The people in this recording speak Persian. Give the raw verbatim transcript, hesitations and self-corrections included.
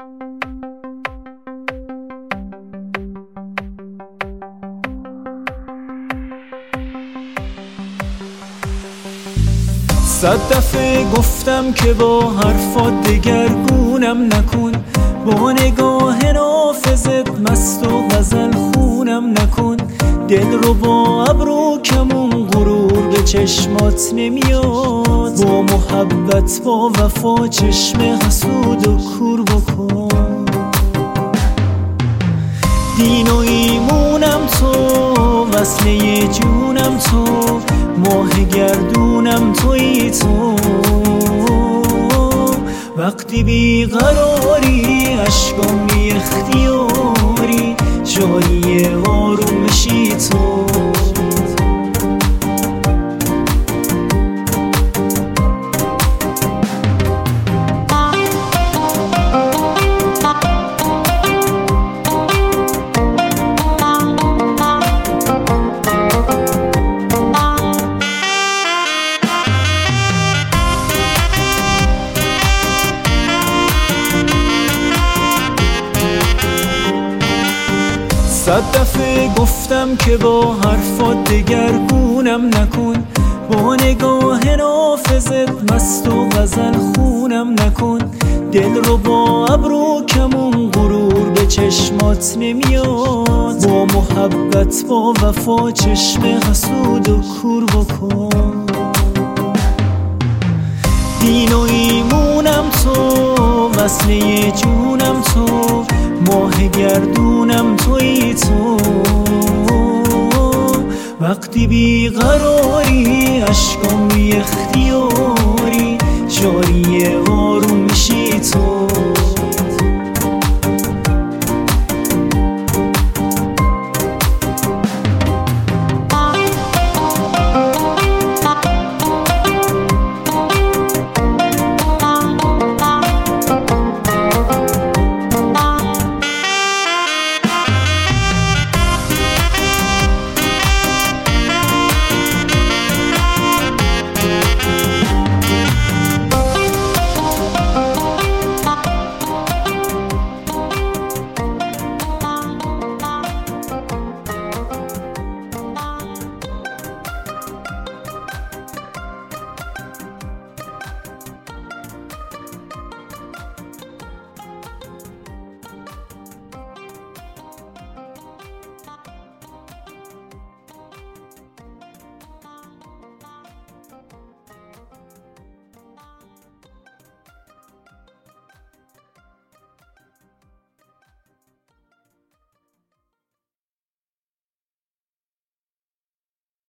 صد دفعه گفتم که با حرفات دگرگونم نکن، با نگاه نافذت مست و غزل خونم نکن. دل رو با ابرو کمون غرور به چشمات نمیاد، با محبت با وفا چشم حسود و کور بکن. دین و ایمونم تو، وصله جونم تو، ماه گردونم تویی تو. وقتی بیقراری عشقام بی اختیاری، جایی آرومشی تو. صد دفعه گفتم که با حرفات دگرگونم نکن، با نگاه نافذت مست و غزل خونم نکن. دل رو با ابرو کمون غرور به چشمات نمیاد، با محبت با وفا چشم حسود و کور بکن. دین و ایمونم تو، وصله جونم تو، ماه گردونم تویی تو. وقتی بیقراری عشقام بی اختیاری، جاری آروم میشی تو.